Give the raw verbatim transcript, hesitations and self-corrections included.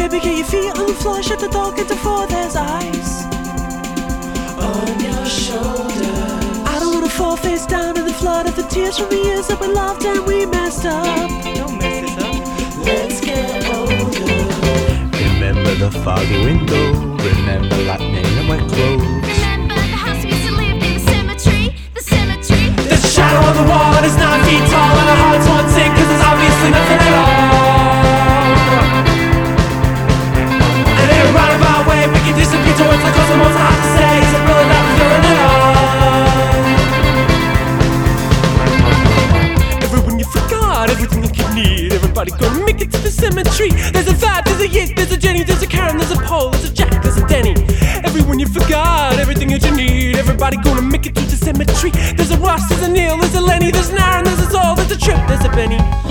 baby, get your feet on the floor, shut the door, get the floor, there's ice on your shoulder. I don't wanna fall face down in the flood of the tears from the years that we loved and we messed up. Don't mess this up. Let's get older. Remember the foggy window, remember lightning and wet clothes. Remember the house we used to live in, the cemetery, the cemetery. There's a shadow on the wall and it's nine feet tall, and our hearts won't sink cause there's obviously nothing at all. And in a roundabout way we can disappear towards the cosmos. Hard to say, is it really not feeling at all? Everyone you forgot, everything you could need, everybody gonna make it to the cemetery. There's a Fab, there's a Yit, there's a Jenny, there's a Karen, there's a Paul, there's a Jack, there's a Denny. Everyone you forgot, everything that you need, everybody gonna make it to the cemetery. There's a Ross, there's a Neil, there's a Lenny, there's an Aaron, there's a Saul, there's a Trip, there's a Benny.